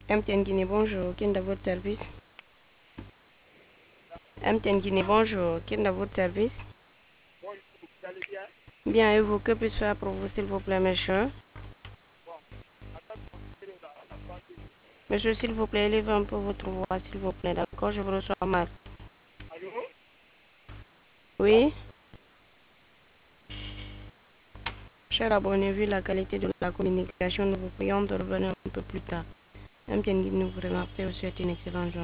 MTN Guinée, bonjour. Qui est dans votre service? MTN Guinée, bonjour. Qui est dans votre service? Bien, et vous, que puis-je faire pour vous, s'il vous plaît, monsieur? Monsieur, s'il vous plaît, élevez un peu votre voix, s'il vous plaît, d'accord? Je vous reçois mal. Oui? Cher abonné, vu la qualité de la communication, nous vous prions de revenir un peu plus tard. MTN Guinée vous remercie et vous souhaite une excellente journée.